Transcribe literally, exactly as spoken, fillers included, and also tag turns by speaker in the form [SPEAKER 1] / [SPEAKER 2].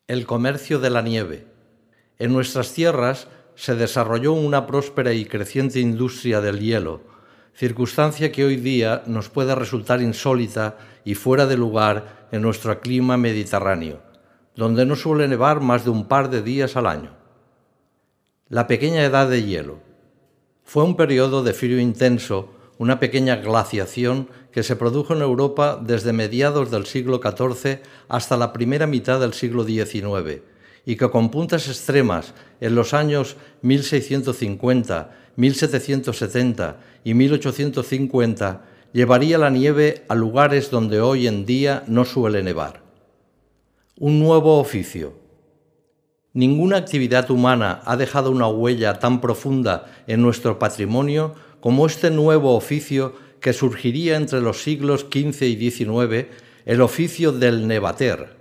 [SPEAKER 1] El comercio de la nieve. En nuestras tierras se desarrolló una próspera y creciente industria del hielo, circunstancia que hoy día nos puede resultar insólita y fuera de lugar en nuestro clima mediterráneo, donde no suele nevar más de un par de días al año. La pequeña edad de hielo. Fue un periodo de frío intenso, una pequeña glaciación que se produjo en Europa desde mediados del siglo catorce hasta la primera mitad del siglo diecinueve, y que con puntas extremas en los años mil seiscientos cincuenta, mil setecientos setenta y mil ochocientos cincuenta llevaría la nieve a lugares donde hoy en día no suele nevar. Un nuevo oficio. Ninguna actividad humana ha dejado una huella tan profunda en nuestro patrimonio como este nuevo oficio que surgiría entre los siglos quince y diecinueve, el oficio del nevater,